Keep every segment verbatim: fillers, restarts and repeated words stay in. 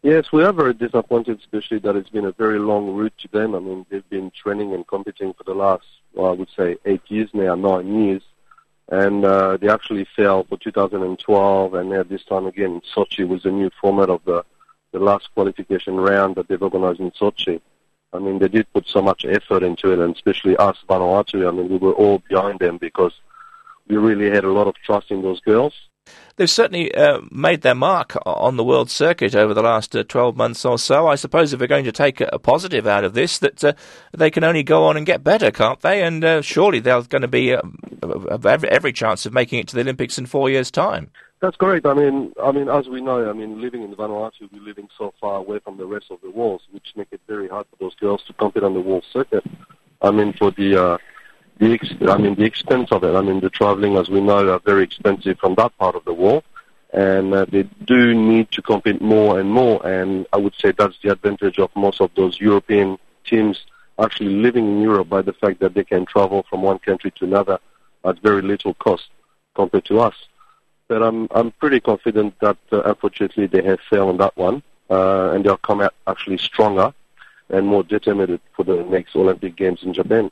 Yes, we are very disappointed, especially that it's been a very long route to them. I mean, they've been training and competing for the last, well, I would say, eight years now, nine years. And uh, they actually failed for two thousand twelve, and now this time again in Sochi was the new format of the, the last qualification round that they've organized in Sochi. I mean, they did put so much effort into it, and especially us, Vanuatu. I mean, we were all behind them because we really had a lot of trust in those girls. They've certainly uh, made their mark on the world circuit over the last uh, twelve months or so. I suppose if we're going to take a positive out of this, that uh, they can only go on and get better, can't they? And uh, surely they're going to be uh, every, every chance of making it to the Olympics in four years' time. That's correct. I mean, I mean, as we know, I mean, living in Vanuatu, we're living so far away from the rest of the world, which make it very hard for those girls to compete on the world circuit. I mean, for the uh, The ex- I mean, the expense of it, I mean, the traveling, as we know, are very expensive from that part of the world, and uh, they do need to compete more and more, and I would say that's the advantage of most of those European teams actually living in Europe by the fact that they can travel from one country to another at very little cost compared to us. But I'm I'm pretty confident that, uh, unfortunately, they have failed on that one, uh, and they'll come out actually stronger and more determined for the next Olympic Games in Japan.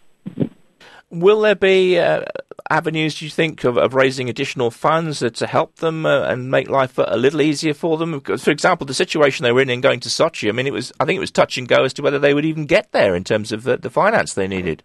Will there be uh, avenues, do you think, of, of raising additional funds uh, to help them uh, and make life a little easier for them? Because, for example, the situation they were in in going to Sochi, I mean, it was I think it was touch and go as to whether they would even get there in terms of uh, the finance they needed.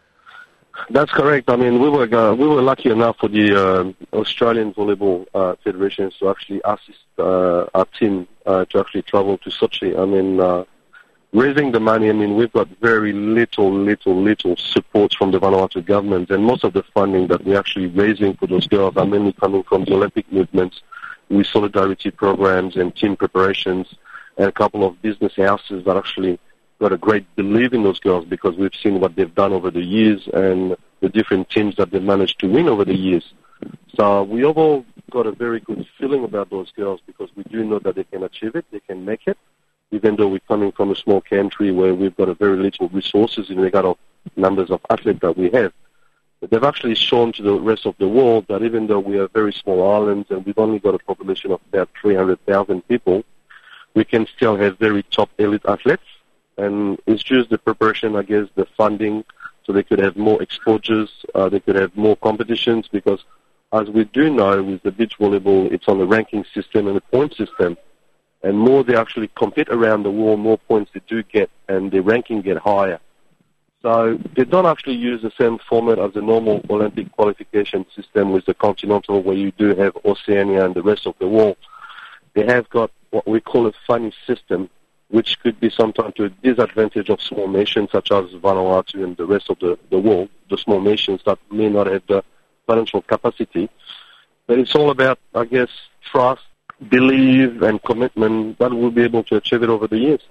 That's correct. I mean, we were uh, we were lucky enough for the uh, Australian Volleyball uh, Federation to actually assist uh, our team uh, to actually travel to Sochi. I mean, uh, raising the money, I mean, we've got very little, little, little support from the Vanuatu government, and most of the funding that we're actually raising for those girls are mainly coming from the Olympic movements with solidarity programs and team preparations, and a couple of business houses that actually got a great belief in those girls because we've seen what they've done over the years and the different teams that they've managed to win over the years. So we have all got a very good feeling about those girls because we do know that they can achieve it, they can make it, even though we're coming from a small country where we've got a very little resources in regard of numbers of athletes that we have. But they've actually shown to the rest of the world that even though we are very small islands and we've only got a population of about three hundred thousand people, we can still have very top elite athletes. And it's just the preparation, I guess, the funding, so they could have more exposures, uh, they could have more competitions, because as we do know with the beach volleyball, it's on the ranking system and the point system. And more they actually compete around the world, more points they do get, and their ranking get higher. So they don't actually use the same format as the normal Olympic qualification system with the continental, where you do have Oceania and the rest of the world. They have got what we call a funny system, which could be sometimes to a disadvantage of small nations such as Vanuatu and the rest of the, the world, the small nations that may not have the financial capacity. But it's all about, I guess, trust, belief and commitment that we'll be able to achieve it over the years.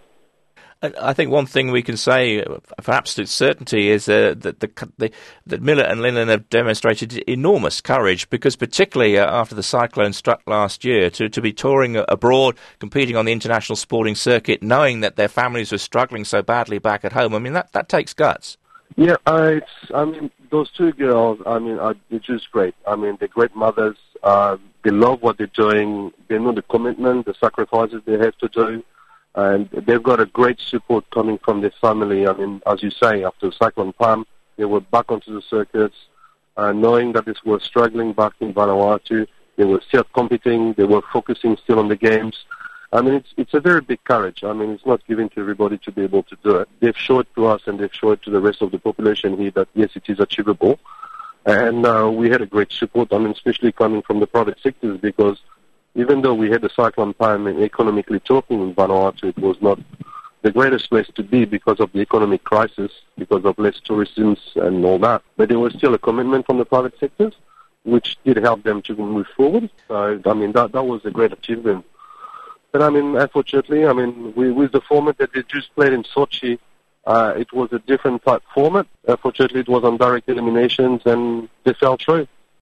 I think one thing we can say for absolute certainty is uh, that the, the, that Miller and Linen have demonstrated enormous courage, because particularly uh, after the cyclone struck last year, to, to be touring abroad, competing on the international sporting circuit, knowing that their families were struggling so badly back at home. I mean, that, that takes guts. Yeah, uh, it's, I mean, those two girls, I mean, are, they're just great. I mean, they're great mothers. Uh, they love what they're doing. They know the commitment, the sacrifices they have to do. And they've got a great support coming from their family. I mean, as you say, after Cyclone Pam, they were back onto the circuits, uh, knowing that they were struggling back in Vanuatu. They were still competing. They were focusing still on the games. I mean, it's it's a very big courage. I mean, it's not given to everybody to be able to do it. They've showed to us and they've showed to the rest of the population here that, yes, it is achievable. And uh, we had a great support, I mean, especially coming from the private sectors, because even though we had the Cyclone Pam, and economically talking in Vanuatu, it was not the greatest place to be because of the economic crisis, because of less tourism and all that. But there was still a commitment from the private sectors, which did help them to move forward. So, I mean, that that was a great achievement. But, I mean, unfortunately, I mean, we, with the format that they just played in Sochi, uh, it was a different type format. Unfortunately, it was on direct eliminations, and they fell through.